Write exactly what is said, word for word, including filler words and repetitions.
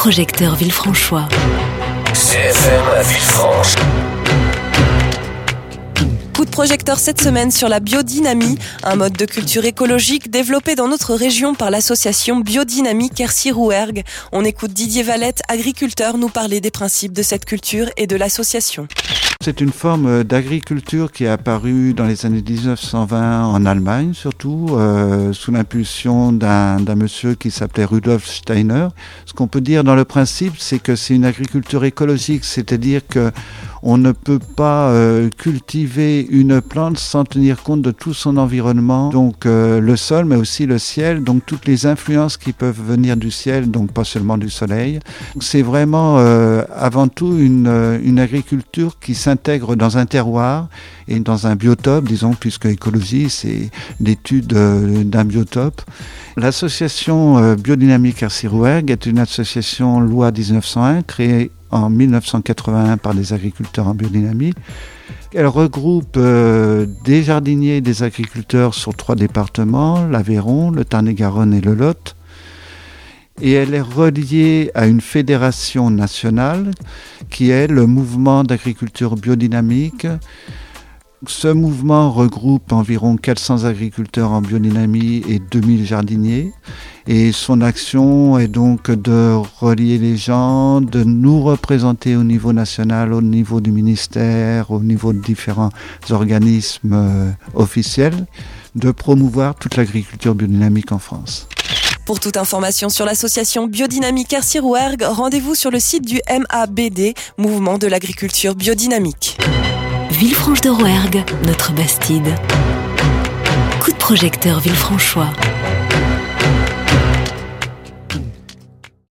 projecteur Villefranchois. C F M Villefranche. Coup de projecteur cette semaine sur la biodynamie, un mode de culture écologique développé dans notre région par l'association Biodynamie Quercy-Rouergue. On écoute Didier Valette, agriculteur, nous parler des principes de cette culture et de l'association. C'est une forme d'agriculture qui est apparue dans les années dix-neuf cent vingt en Allemagne, surtout euh, sous l'impulsion d'un, d'un monsieur qui s'appelait Rudolf Steiner. Ce qu'on peut dire dans le principe, c'est que c'est une agriculture écologique, c'est-à-dire que on ne peut pas euh, cultiver une plante sans tenir compte de tout son environnement, donc euh, le sol, mais aussi le ciel, donc toutes les influences qui peuvent venir du ciel, donc pas seulement du soleil. C'est vraiment euh, avant tout une, une agriculture qui s'intègre dans un terroir et dans un biotope, disons, puisque l'écologie, c'est l'étude euh, d'un biotope. L'association euh, Biodynamie Quercy-Rouergue est une association loi dix-neuf cent un créée en dix-neuf cent quatre-vingt-un par des agriculteurs en biodynamie. Elle regroupe euh, des jardiniers et des agriculteurs sur trois départements, l'Aveyron, le Tarn-et-Garonne et le Lot. Et elle est reliée à une fédération nationale qui est le mouvement d'agriculture biodynamique. Ce mouvement regroupe environ quatre cents agriculteurs en biodynamie et deux mille jardiniers. Et son action est donc de relier les gens, de nous représenter au niveau national, au niveau du ministère, au niveau de différents organismes euh, officiels, de promouvoir toute l'agriculture biodynamique en France. Pour toute information sur l'association Biodynamie Quercy-Rouergue, rendez-vous sur le site du M A B D, Mouvement de l'agriculture biodynamique. Villefranche de Rouergue, notre Bastide. Coup de projecteur Villefranchois.